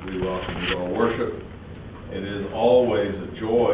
We welcome you to our worship. It is always a joy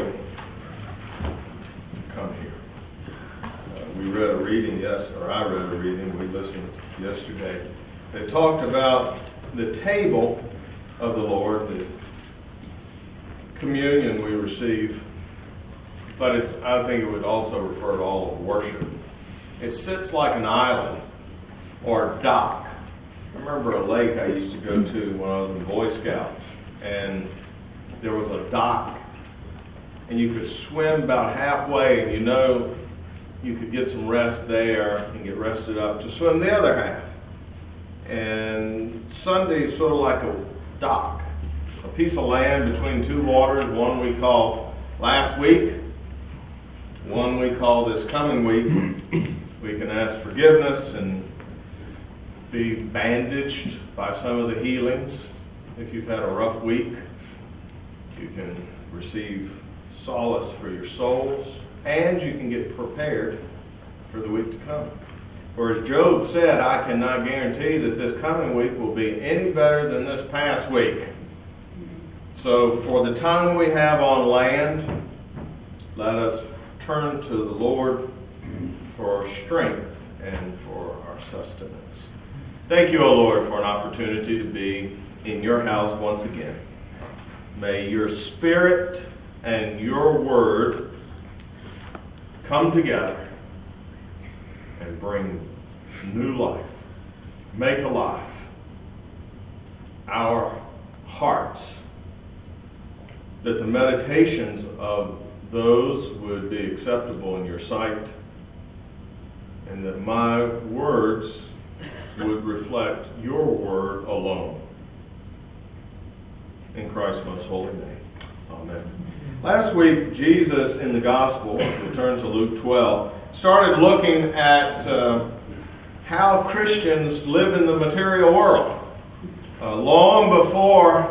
to come here. We read a reading, I read a reading, we listened yesterday. They talked about the table of the Lord, the communion we receive, but I think it would also refer to all of worship. It sits like an island or a dock. I remember a lake I used to go to when I was in Boy Scouts, and there was a dock, and you could swim about halfway, and you could get some rest there and get rested up to swim the other half. And Sunday is sort of like a dock, a piece of land between two waters, one we call last week, one we call this coming week. We can ask forgiveness and be bandaged by some of the healings. If you've had a rough week, you can receive solace for your souls, and you can get prepared for the week to come. For as Job said, I cannot guarantee that this coming week will be any better than this past week. So for the time we have on land, let us turn to the Lord for strength and for our sustenance. Thank you, O Lord, for an opportunity to be in your house once again. May your Spirit and your Word come together and bring new life, make alive our hearts, that the meditations of those would be acceptable in your sight, and that my words would reflect your word alone. In Christ's most holy name. Amen. Last week, Jesus in the Gospel, we turn to Luke 12, started looking at how Christians live in the material world. Long before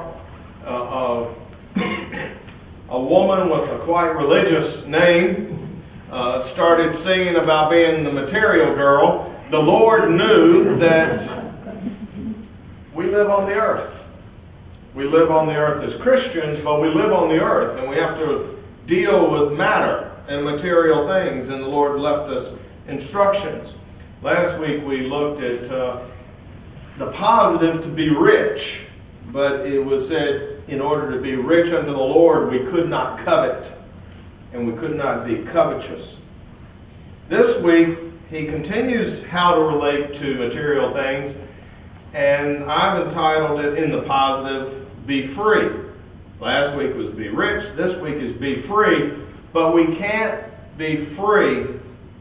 a woman with a quite religious name started singing about being the material girl, the Lord knew that we live on the earth. We live on the earth as Christians, but we live on the earth, and we have to deal with matter and material things, and the Lord left us instructions. Last week we looked at the positive to be rich, but it was said in order to be rich unto the Lord, we could not covet, and we could not be covetous. This week, he continues how to relate to material things, and I've entitled it in the positive, be free. Last week was be rich, this week is be free, but we can't be free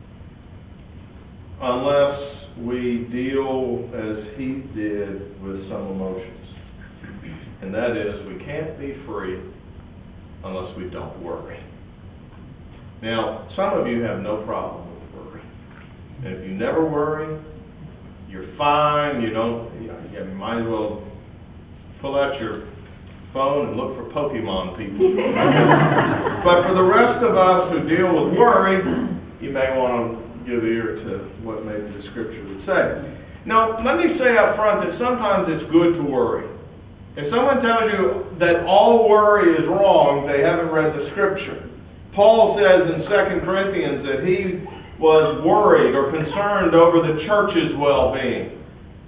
unless we deal as he did with some emotions. And that is, we can't be free unless we don't worry. Now, some of you have no problem with worry. And if you never worry, you're fine. You might as well pull out your phone and look for Pokemon people. But for the rest of us who deal with worry, you may want to give ear to what maybe the Scripture would say. Now, let me say up front that sometimes it's good to worry. If someone tells you that all worry is wrong, they haven't read the Scripture. Paul says in 2 Corinthians that he was worried or concerned over the church's well-being.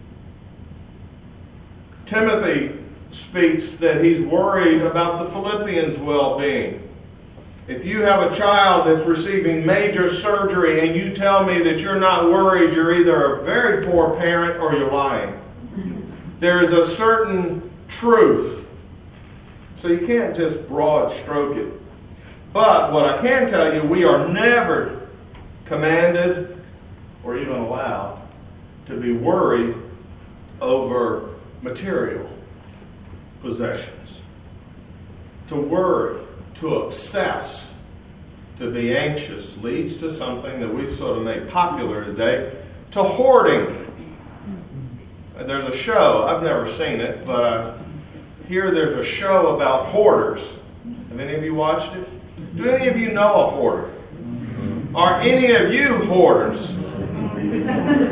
Timothy speaks that he's worried about the Philippians' well-being. If you have a child that's receiving major surgery and you tell me that you're not worried, you're either a very poor parent or you're lying. There is a certain truth. So you can't just broad stroke it. But what I can tell you, we are never commanded or even allowed to be worried over material possessions. To worry, to obsess, to be anxious leads to something that we've sort of made popular today, to hoarding. There's a show, I've never seen it, but here there's a show about hoarders. Have any of you watched it? Do any of you know a hoarder? Are any of you hoarders?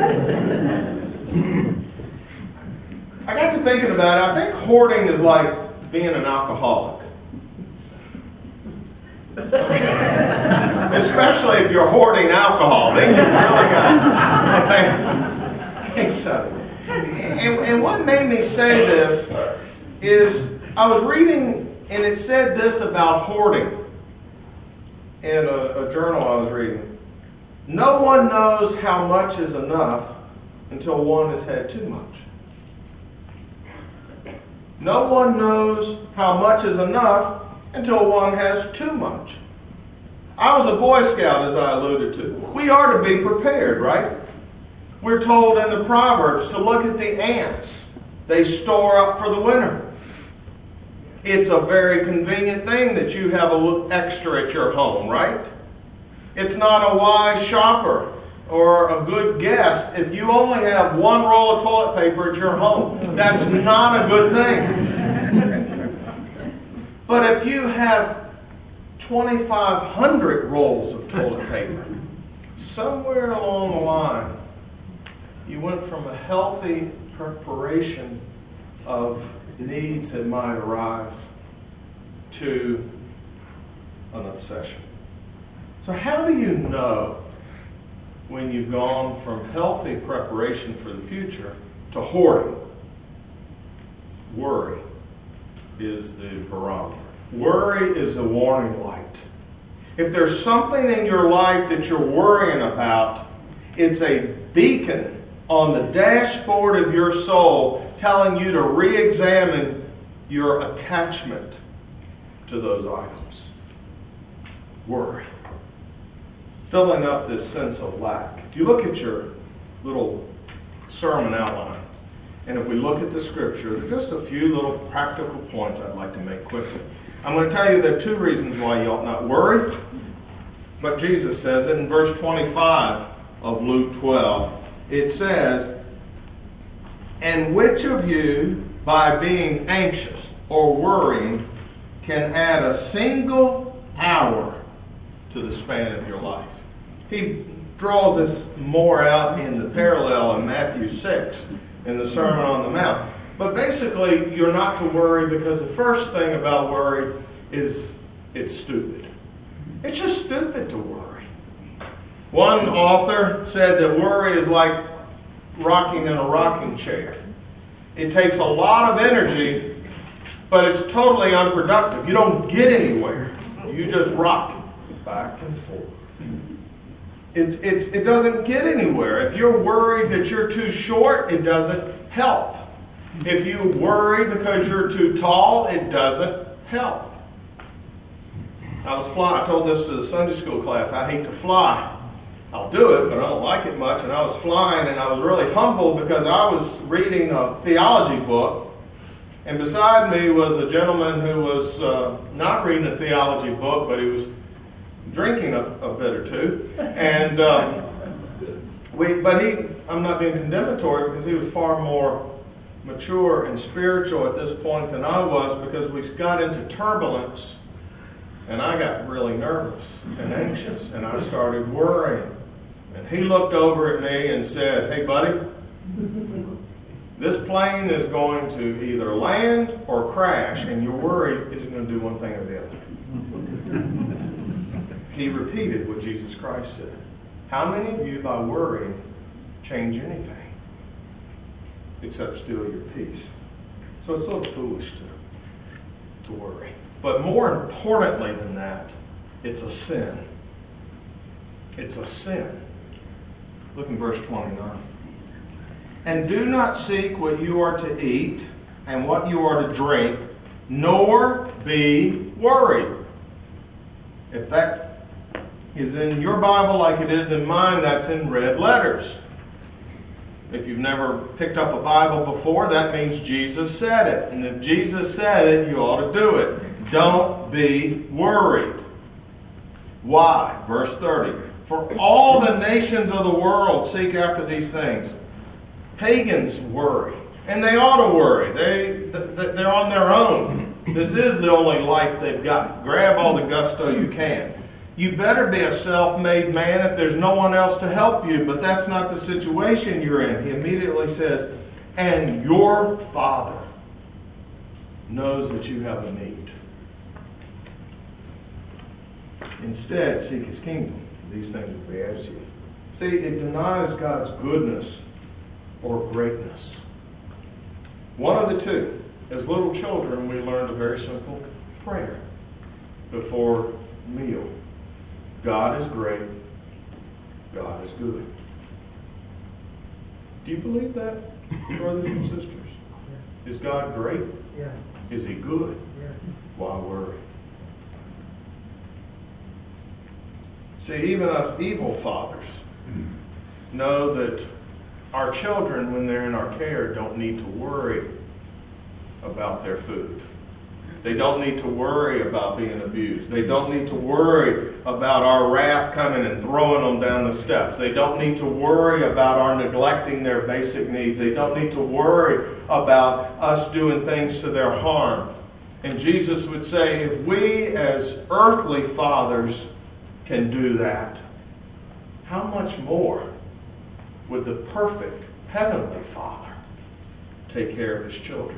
I got to thinking about it. I think hoarding is like being an alcoholic. Especially if you're hoarding alcohol. Then you really got I think so. And what made me say this is I was reading, and it said this about hoarding in a journal I was reading. No one knows how much is enough until one has had too much. No one knows how much is enough until one has too much. I was a Boy Scout, as I alluded to. We are to be prepared, right? We're told in the Proverbs to look at the ants. They store up for the winter. It's a very convenient thing that you have a little extra at your home, right? It's not a wise shopper or a good guest if you only have one roll of toilet paper at your home. That's not a good thing. But if you have 2,500 rolls of toilet paper, somewhere along the line, you went from a healthy preparation of needs that might arise to an obsession. So how do you know when you've gone from healthy preparation for the future to hoarding? Worry is the barometer. Worry is a warning light. If there's something in your life that you're worrying about, it's a beacon on the dashboard of your soul telling you to re-examine your attachment to those items. Worry. Filling up this sense of lack. If you look at your little sermon outline, and if we look at the scripture, there's just a few little practical points I'd like to make quickly. I'm going to tell you there are two reasons why you ought not worry. But Jesus says it in verse 25 of Luke 12. It says, "And which of you, by being anxious or worrying, can add a single hour to the span of your life?" He draws this more out in the parallel in Matthew 6 in the Sermon on the Mount. But basically, you're not to worry because the first thing about worry is it's stupid. It's just stupid to worry. One author said that worry is like rocking in a rocking chair. It takes a lot of energy, but it's totally unproductive. You don't get anywhere. You just rock back and forth. It doesn't get anywhere. If you're worried that you're too short, it doesn't help. If you worry because you're too tall, it doesn't help. I told this to the Sunday school class. I hate to fly. I'll do it, but I don't like it much. And I was flying, and I was really humbled because I was reading a theology book, and beside me was a gentleman who was not reading a theology book, but he was drinking a bit or two. And I'm not being condemnatory because he was far more mature and spiritual at this point than I was, because we got into turbulence, and I got really nervous and anxious, and I started worrying. And he looked over at me and said, "Hey, buddy, this plane is going to either land or crash, and your worry isn't going to do one thing or the other." He repeated what Jesus Christ said. How many of you, by worrying, change anything except steal your peace? So it's a little foolish to worry. But more importantly than that, it's a sin. It's a sin. Look in verse 29. "And do not seek what you are to eat and what you are to drink, nor be worried." If that is in your Bible like it is in mine, that's in red letters. If you've never picked up a Bible before, that means Jesus said it. And if Jesus said it, you ought to do it. Don't be worried. Why? Verse 30. "For all the nations of the world seek after these things." Pagans worry. And they ought to worry. They're on their own. This is the only life they've got. Grab all the gusto you can. You better be a self-made man if there's no one else to help you, but that's not the situation you're in. He immediately says, "And your Father knows that you have a need. Instead, seek His kingdom. These things will be added to you. See, it denies God's goodness or greatness. One of the two. As little children, we learned a very simple prayer before meal. God is great. God is good. Do you believe that, brothers and sisters? Is God great? Yeah. Is He good? Yeah. Why worry? See, even us evil fathers know that our children, when they're in our care, don't need to worry about their food. They don't need to worry about being abused. They don't need to worry about our wrath coming and throwing them down the steps. They don't need to worry about our neglecting their basic needs. They don't need to worry about us doing things to their harm. And Jesus would say, if we as earthly fathers can do that, how much more would the perfect Heavenly Father take care of His children?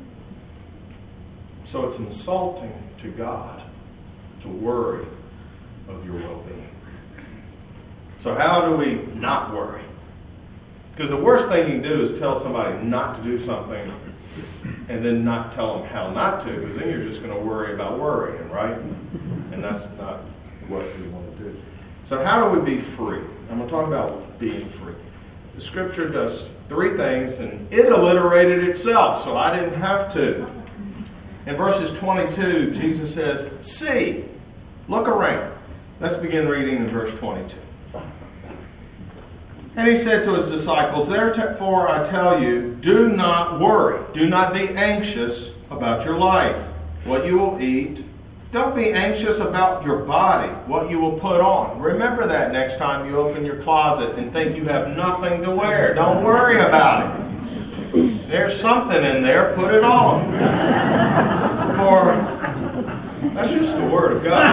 So it's insulting to God to worry of your well-being. So how do we not worry? Because the worst thing you can do is tell somebody not to do something and then not tell them how not to, because then you're just going to worry about worrying, right? And that's not what we want to do. So how do we be free? I'm going to talk about being free. The Scripture does three things, and it alliterated itself, so I didn't have to. In verses 22, Jesus says, see, look around. Let's begin reading in verse 22. And He said to His disciples, therefore I tell you, do not worry. Do not be anxious about your life, what you will eat. Don't be anxious about your body, what you will put on. Remember that next time you open your closet and think you have nothing to wear. Don't worry about it. There's something in there, put it on. For that's just the Word of God.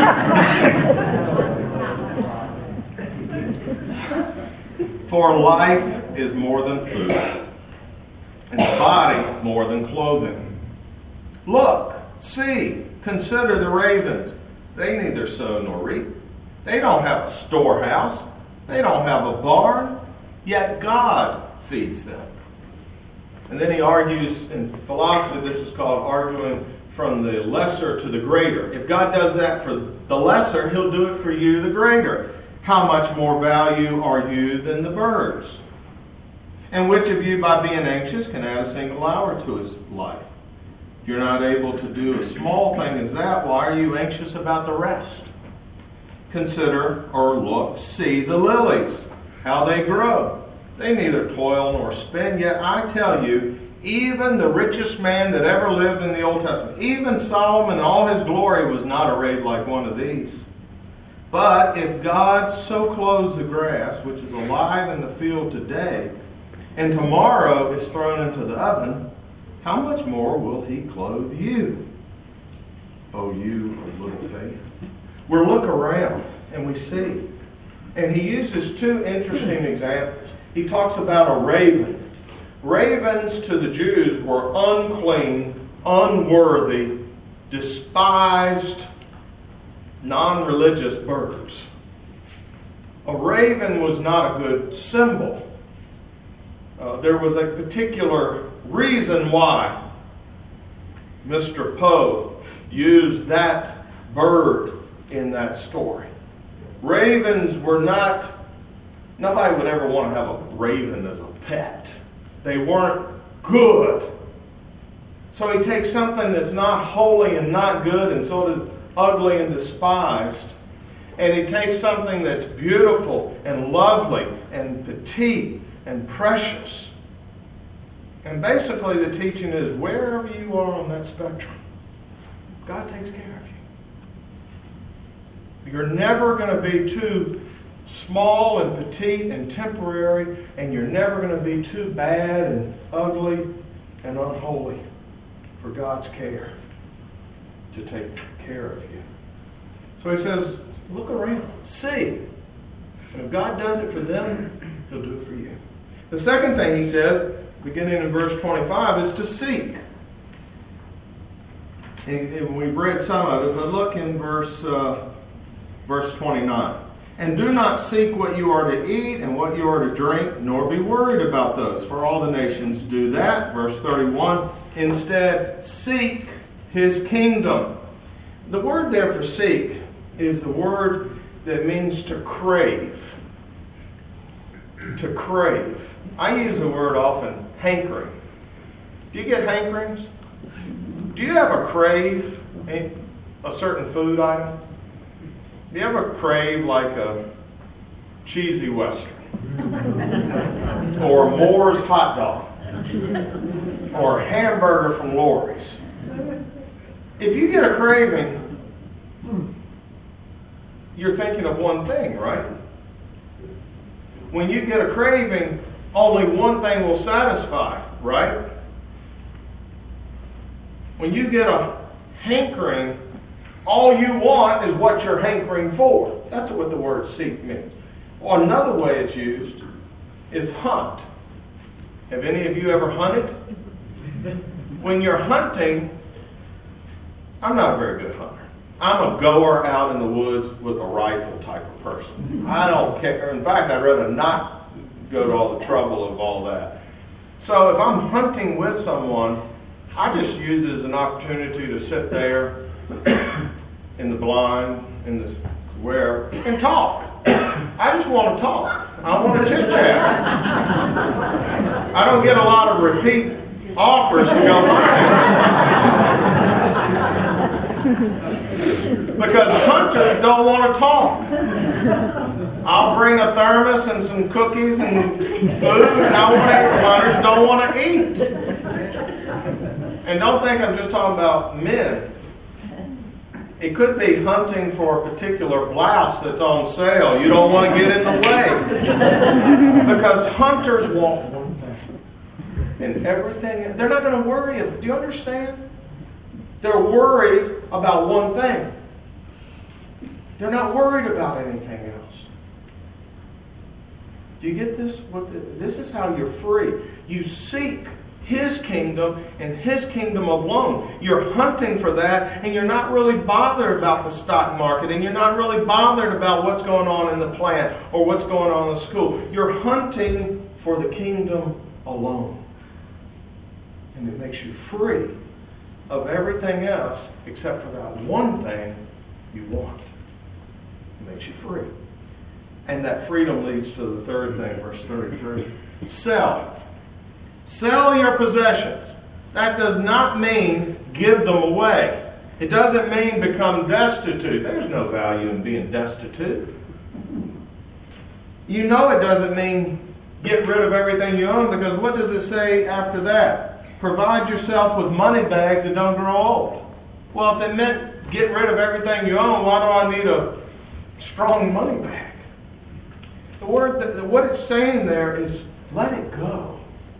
For life is more than food, and the body more than clothing. Look, see, consider the ravens. They neither sow nor reap. They don't have a storehouse. They don't have a barn. Yet God feeds them. And then he argues, in philosophy this is called arguing from the lesser to the greater. If God does that for the lesser, He'll do it for you, the greater. How much more value are you than the birds? And which of you, by being anxious, can add a single hour to his life? If you're not able to do a small thing as that, why are you anxious about the rest? Consider, or look, see the lilies, how they grow. They neither toil nor spin, yet I tell you, even the richest man that ever lived in the Old Testament, even Solomon in all his glory, was not arrayed like one of these. But if God so clothes the grass, which is alive in the field today, and tomorrow is thrown into the oven, how much more will He clothe you, O you of little faith? We look around and we see. And he uses two interesting examples. He talks about a raven. Ravens to the Jews were unclean, unworthy, despised, non-religious birds. A raven was not a good symbol. There was a particular reason why Mr. Poe used that bird in that story. Ravens were not, nobody would ever want to have a raven as a pet. They weren't good. So he takes something that's not holy and not good and sort of ugly and despised, and he takes something that's beautiful and lovely and petite and precious. And basically the teaching is, wherever you are on that spectrum, God takes care of you. You're never going to be too small and petite and temporary, and you're never going to be too bad and ugly and unholy for God's care to take care of you. So he says, look around, see. And if God does it for them, He'll do it for you. The second thing he says, beginning in verse 25, is to seek. And we've read some of it, but look in verse 29. And do not seek what you are to eat and what you are to drink, nor be worried about those, for all the nations do that. Verse 31, instead, seek His kingdom. The word there for seek is the word that means to crave. To crave. I use the word often, hankering. Do you get hankerings? Do you ever crave a certain food item? Do you ever crave like a cheesy Western? Or a Moore's hot dog? Or a hamburger from Lori's? If you get a craving, you're thinking of one thing, right? When you get a craving, only one thing will satisfy, right? When you get a hankering, all you want is what you're hankering for. That's what the word seek means. Or another way it's used is hunt. Have any of you ever hunted? When you're hunting, I'm not a very good hunter. I'm a goer out in the woods with a rifle type of person. I don't care. In fact, I'd rather not go to all the trouble of all that. So if I'm hunting with someone, I just use it as an opportunity to sit there in the blind, in the where, and talk. I just want to talk. I want to chit chat. I don't get a lot of repeat offers to go hunting. Because hunters don't want to talk. I'll bring a thermos and some cookies and food, and hunters don't want to eat. And don't think I'm just talking about men. It could be hunting for a particular blouse that's on sale. You don't want to get in the way. Because hunters want one thing. And everything, they're not going to worry. Do you understand? They're worried about one thing. They're not worried about anything else. Do you get this? This is how you're free. You seek His kingdom and His kingdom alone. You're hunting for that, and you're not really bothered about the stock market, and you're not really bothered about what's going on in the plant or what's going on in the school. You're hunting for the kingdom alone. And it makes you free of everything else except for that one thing you want. It makes you free. And that freedom leads to the third thing, verse 33. Sell. Sell your possessions. That does not mean give them away. It doesn't mean become destitute. There's no value in being destitute. You know it doesn't mean get rid of everything you own, because what does it say after that? Provide yourself with money bags that don't grow old. Well, if it meant get rid of everything you own, why do I need a strong money bag? The word what it's saying there is let it go.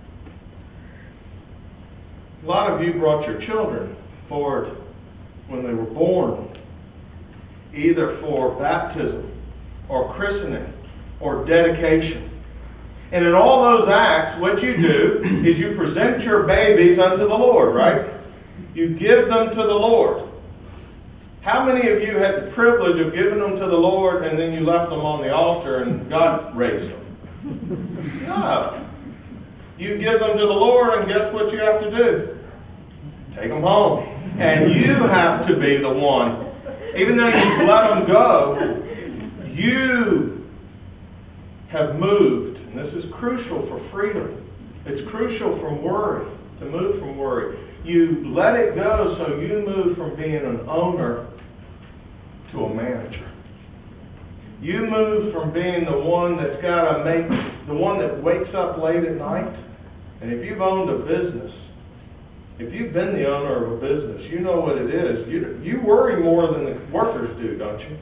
A lot of you brought your children forward when they were born, either for baptism or christening or dedication. And in all those acts, what you do is you present your babies unto the Lord, right? You give them to the Lord. How many of you had the privilege of giving them to the Lord and then you left them on the altar and God raised them? No. You give them to the Lord, and guess what you have to do? Take them home. And you have to be the one. Even though you let them go, you have moved. And this is crucial for freedom. It's crucial from worry, to move from worry. You let it go, so you move from being an owner to a manager. You move from being the one that's got to the one that wakes up late at night. And if you've owned a business, if you've been the owner of a business, you know what it is. You worry more than the workers do, don't you?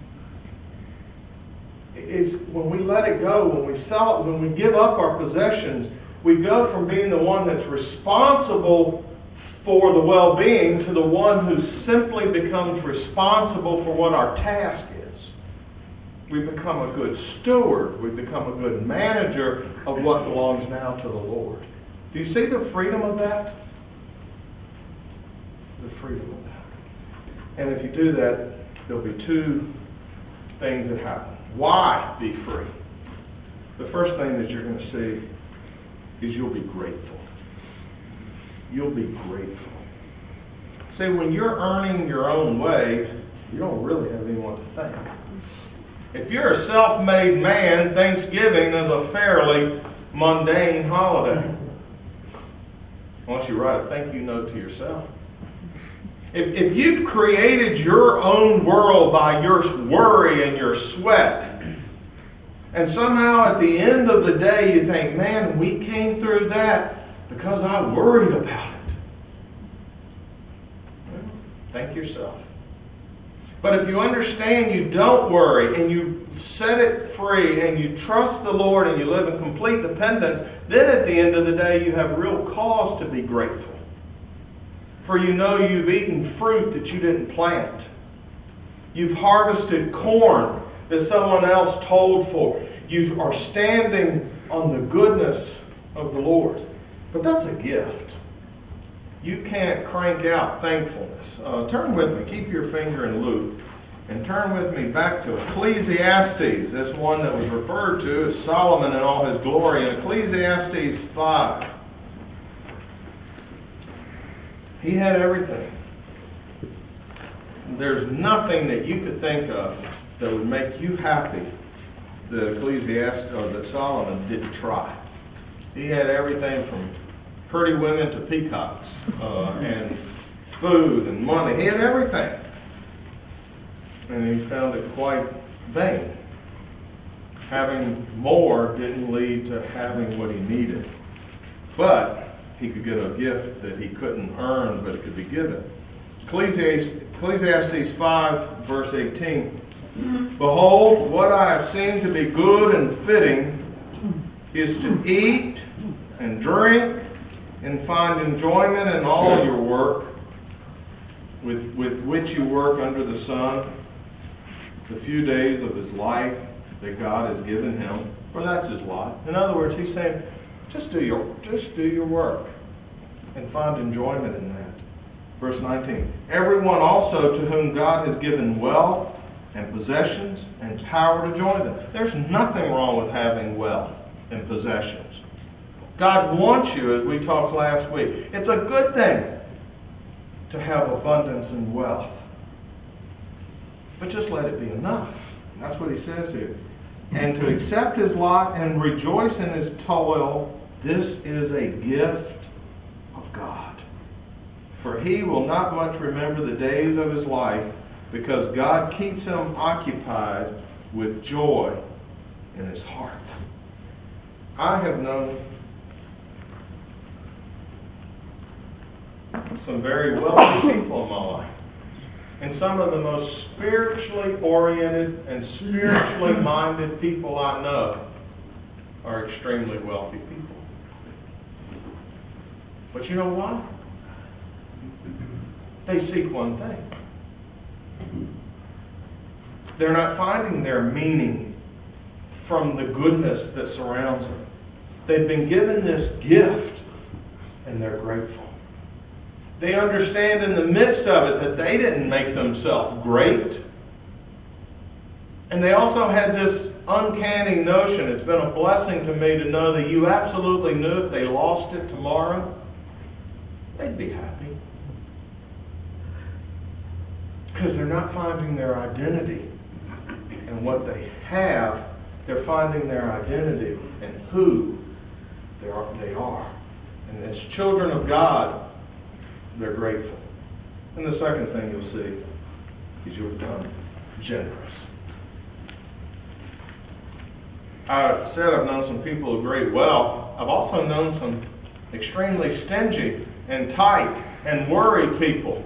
It's when we let it go, when we sell it, when we give up our possessions, we go from being the one that's responsible for the well-being to the one who simply becomes responsible for what our task is. We become a good steward. We become a good manager of what belongs now to the Lord. Do you see the freedom of that? the freedom of that. And if you do that, there'll be two things that happen. Why be free? The first thing that you're going to see is you'll be grateful. You'll be grateful. See, when you're earning your own way, you don't really have anyone to thank. If you're a self-made man, Thanksgiving is a fairly mundane holiday. Why don't you write a thank you note to yourself? If you've created your own world by your worry and your sweat, and somehow at the end of the day you think, man, we came through that because I worried about it. Well, thank yourself. But if you understand you don't worry and you set it free and you trust the Lord and you live in complete dependence, then at the end of the day you have real cause to be grateful. For you know you've eaten fruit that you didn't plant. You've harvested corn that someone else told for. You are standing on the goodness of the Lord. But that's a gift. You can't crank out thankfulness. Turn with me. Keep your finger in Luke. And turn with me back to Ecclesiastes. This one that was referred to as Solomon in all his glory. In Ecclesiastes 5. He had everything. There's nothing that you could think of that would make you happy that Solomon didn't try. He had everything from pretty women to peacocks, and food and money. He had everything. And he found it quite vain. Having more didn't lead to having what he needed. But he could get a gift that he couldn't earn, but it could be given. Ecclesiastes 5, verse 18. Behold, what I have seen to be good and fitting is to eat and drink and find enjoyment in all your work with which you work under the sun, the few days of his life that God has given him, for that's his lot. In other words, he's saying, just do your work and find enjoyment in that. Verse 19. Everyone also to whom God has given wealth and possessions and power to join them. There's nothing wrong with having wealth and possessions. God wants you, as we talked last week. It's a good thing to have abundance and wealth. But just let it be enough. That's what he says here. And to accept his lot and rejoice in his toil, this is a gift of God. For he will not much remember the days of his life, because God keeps him occupied with joy in his heart. I have known some very wealthy people in my life. And some of the most spiritually oriented and spiritually minded people I know are extremely wealthy people. But you know what? They seek one thing. They're not finding their meaning from the goodness that surrounds them. They've been given this gift and they're grateful. They understand in the midst of it that they didn't make themselves great. And they also had this uncanny notion. It's been a blessing to me to know that you absolutely knew if they lost it tomorrow, they'd be happy. Because they're not finding their identity in what they have. They're finding their identity in who they are. And as children of God, they're grateful. And the second thing you'll see is you'll become generous. I said I've known some people of great wealth. I've also known some extremely stingy and tight and worried people.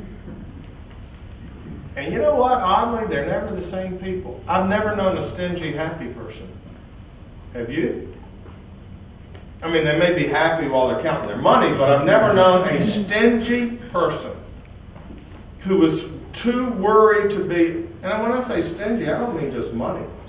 And you know what? Oddly, they're never the same people. I've never known a stingy, happy person. Have you? I mean, they may be happy while they're counting their money, but I've never known a stingy person who was too worried to be, and when I say stingy, I don't mean just money,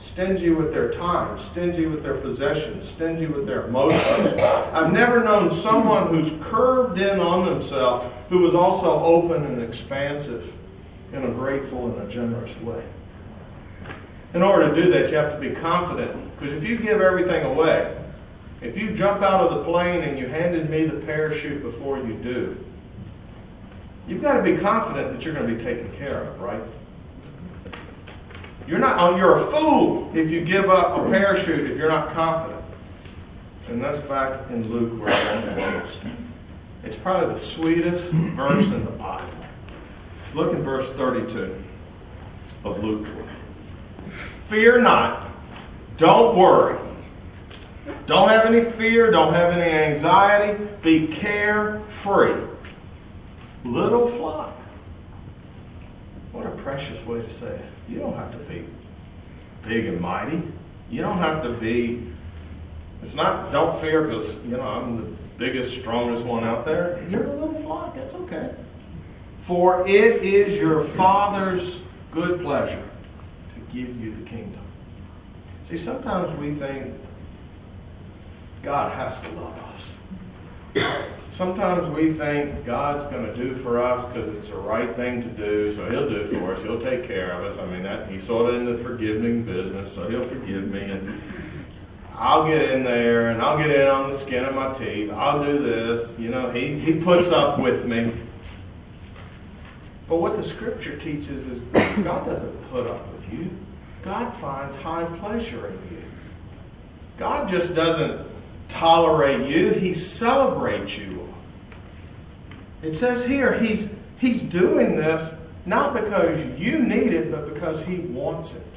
stingy with their time, stingy with their possessions, stingy with their emotions. I've never known someone who's curved in on themselves who was also open and expansive in a grateful and a generous way. In order to do that, you have to be confident. Because if you give everything away, if you jump out of the plane and you handed me the parachute before you do, you've got to be confident that you're going to be taken care of, right? You're a fool if you give up a parachute if you're not confident. And that's back in Luke where I want to most. It's probably the sweetest verse in the Bible. Look at verse 32 of Luke 4. Fear not. Don't worry. Don't have any fear. Don't have any anxiety. Be carefree. Little flock. What a precious way to say it. You don't have to be big and mighty. You don't have to be... It's not, don't fear because, I'm the biggest, strongest one out there. You're a little flock. That's okay. For it is your Father's good pleasure to give you the kingdom. See, sometimes we think God has to love us. Sometimes we think God's going to do for us because it's the right thing to do, so He'll do it for us. He'll take care of us. I mean, He's sort of in the forgiving business, so He'll forgive me, and I'll get in there, and I'll get in on the skin of my teeth. I'll do this. He puts up with me. But what the Scripture teaches is God doesn't put up with you. God finds high pleasure in you. God just doesn't tolerate you. He celebrates you. It says here, He's doing this not because you need it, but because He wants it.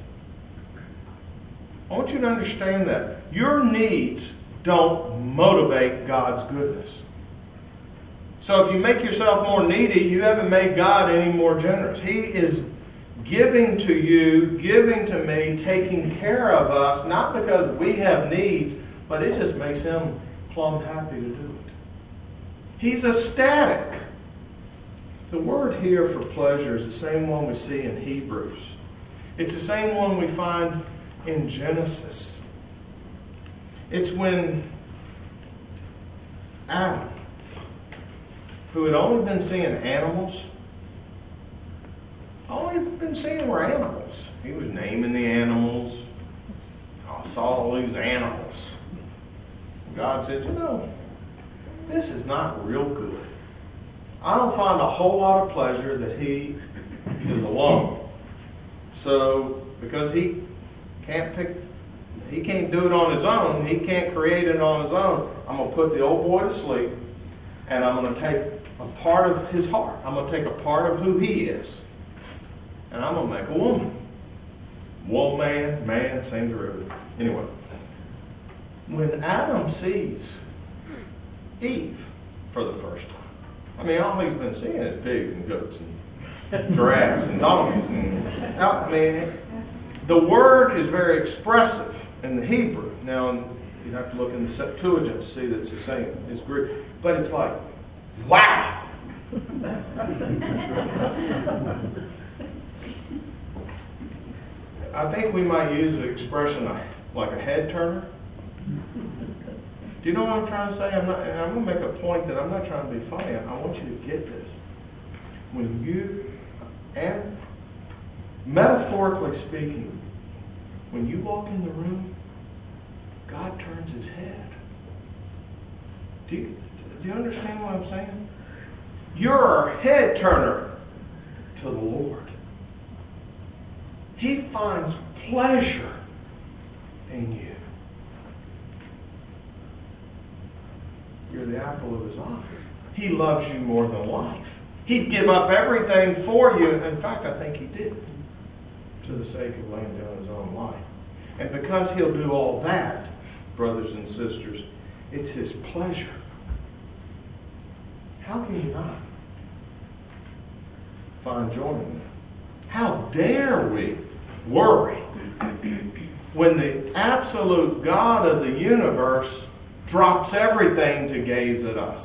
I want you to understand that. Your needs don't motivate God's goodness. So if you make yourself more needy, you haven't made God any more generous. He is giving to you, giving to me, taking care of us, not because we have needs, but it just makes Him plumb happy to do it. He's ecstatic. The word here for pleasure is the same one we see in Hebrews. It's the same one we find in Genesis. It's when Adam, who had only been seeing animals, all he'd been seeing were animals. He was naming the animals. I saw all these animals. God said, this is not real good. I don't find a whole lot of pleasure that he is alone. So, because he can't do it on his own, he can't create it on his own, I'm going to put the old boy to sleep, and I'm going to take a part of his heart. I'm going to take a part of who he is, and I'm going to make a woman. Woman, man, same derivative. Anyway, when Adam sees Eve for the first time, I mean, all he's been seeing is pigs and goats and giraffes and donkeys. The word is very expressive in the Hebrew. Now, you have to look in the Septuagint to see that it's the same. It's Greek. But it's like, wow! I think we might use the expression like a head turner. Do you know what I'm trying to say? I'm going to make a point that I'm not trying to be funny. I want you to get this. When you, and metaphorically speaking, when you walk in the room, God turns His head. Do you understand what I'm saying? You're a head turner to the Lord. He finds pleasure in you. You're the apple of His eye. He loves you more than life. He'd give up everything for you. In fact, I think He did, to the sake of laying down His own life. And because He'll do all that, brothers and sisters, it's His pleasure. How can you not find joy in that? How dare we worry when the absolute God of the universe drops everything to gaze at us?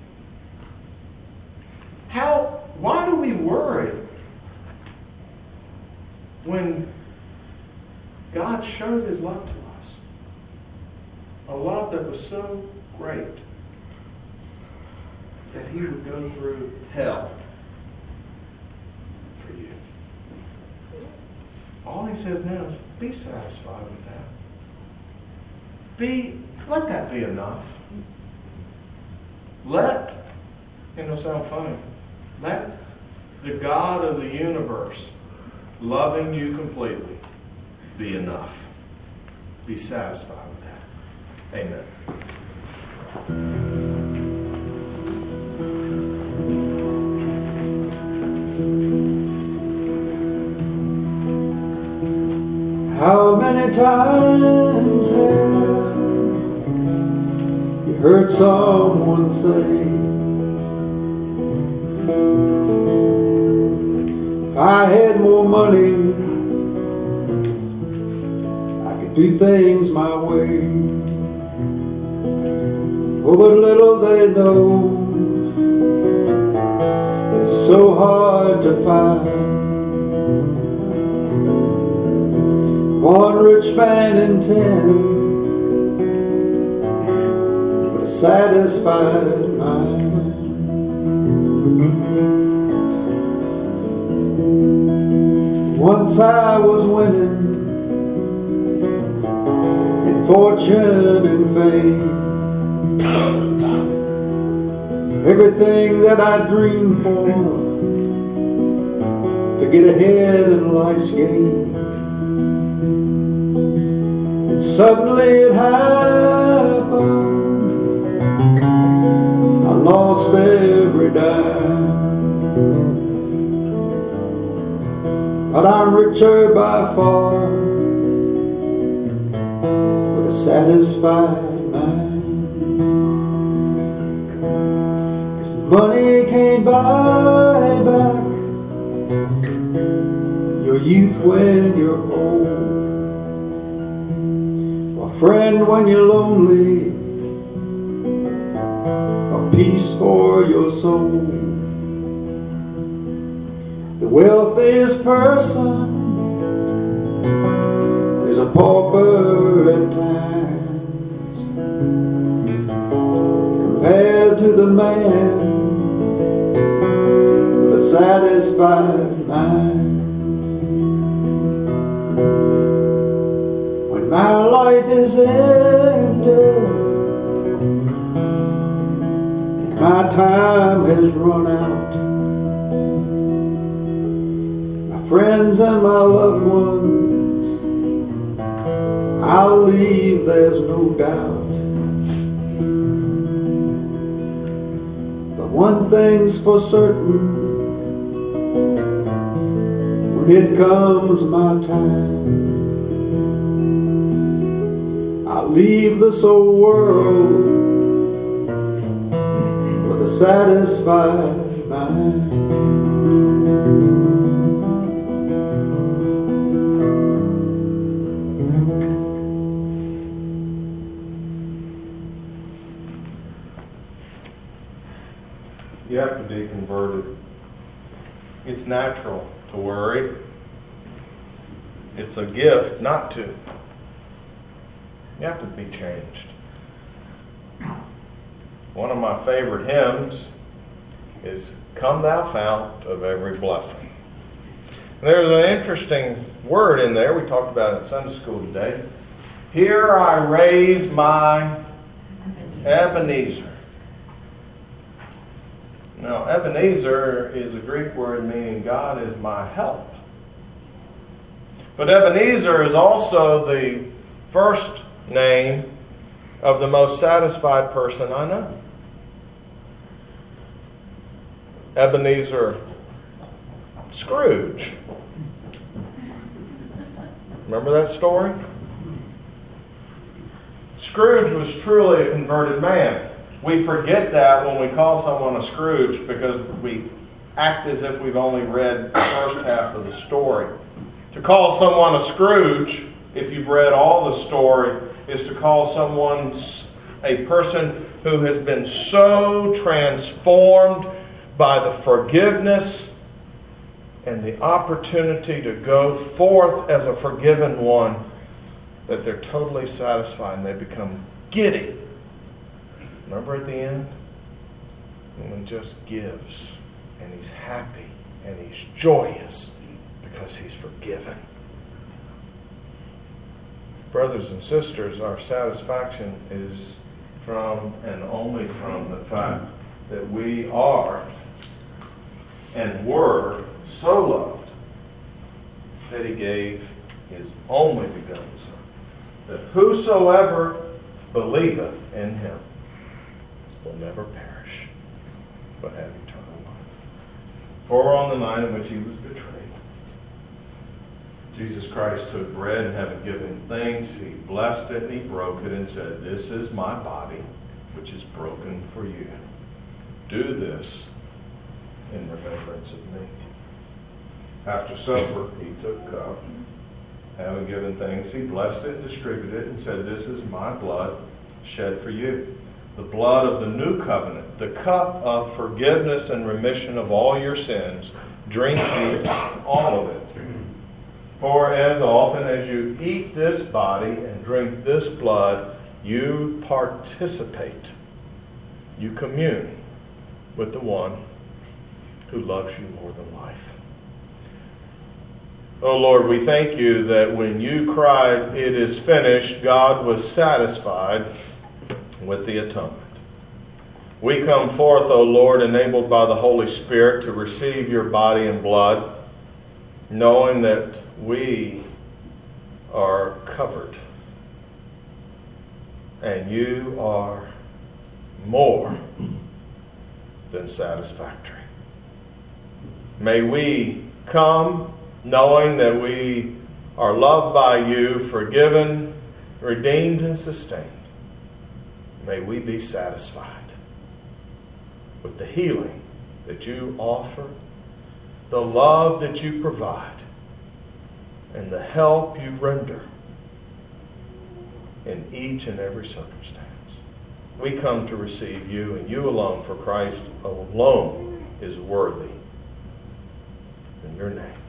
Why do we worry when God showed His love to us. A love that was so great that He would go through hell for you. All He says now is, be satisfied with that. Let that be enough. It'll sound funny, let the God of the universe, loving you completely, be enough. Be satisfied with that. Amen. How many times have you heard someone say, if I had more money, I could do things my way. Oh, but little they know, it's so hard to find one rich man in 10 with a satisfied mind. Once I was winning in fortune and fame, everything that I dreamed for to get ahead in life's game. Suddenly it happened, I lost every dime. But I'm richer by far, with a satisfied mind. 'Cause money can't buy back your youth when you're old, friend when you're lonely, or peace for your soul. The wealthiest person is a pauper at times, compared to the man with a satisfied mind. My life is ended, my time has run out. My friends and my loved ones, I'll leave, there's no doubt. But one thing's for certain, when it comes my time, I'll leave this old world with a satisfied mind. You have to be converted. It's natural to worry. It's a gift not to. You have to be changed. One of my favorite hymns is "Come Thou Fount of Every Blessing." And there's an interesting word in there. We talked about it in Sunday school today. Here I raise my Ebenezer. Now, Ebenezer is a Greek word meaning God is my help. But Ebenezer is also the first name of the most satisfied person I know. Ebenezer Scrooge. Remember that story? Scrooge was truly a converted man. We forget that when we call someone a Scrooge because we act as if we've only read the first half of the story. To call someone a Scrooge, if you've read all the story, is to call someone a person who has been so transformed by the forgiveness and the opportunity to go forth as a forgiven one that they're totally satisfied and they become giddy. Remember at the end? When he just gives, and he's happy, and he's joyous because he's forgiven. Brothers and sisters, our satisfaction is from and only from the fact that we are and were so loved that he gave his only begotten Son, that whosoever believeth in him will never perish, but have eternal life. For on the night in which he was betrayed, Jesus Christ took bread, and having given thanks, he blessed it, and he broke it, and said, "This is my body, which is broken for you. Do this in remembrance of me." After supper, he took cup. Having given thanks, he blessed it and distributed it, and said, "This is my blood shed for you, the blood of the new covenant, the cup of forgiveness and remission of all your sins. Drink ye all of it. For as often as you eat this body and drink this blood, you participate, you commune with the one who loves you more than life." Oh Lord, we thank you that when you cried, "It is finished," God was satisfied with the atonement. We come forth, O Lord, enabled by the Holy Spirit to receive your body and blood, knowing that we are covered and you are more than satisfactory. May we come knowing that we are loved by you, forgiven, redeemed, and sustained. May we be satisfied with the healing that you offer, the love that you provide, and the help you render in each and every circumstance. We come to receive you and you alone, for Christ alone is worthy. In your name.